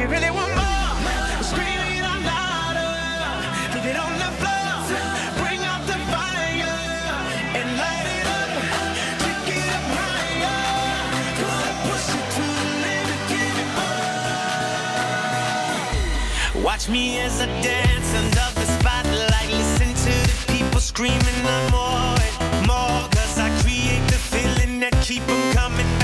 you really want more, scream it out louder. Leave it on the floor, bring out the fire and light it up, take it up higher. Gonna push it to the limit, give it more. Watch me as I dance under the spotlight. Listen to the people screaming out more and more, 'cause I create the feeling that keep 'em coming.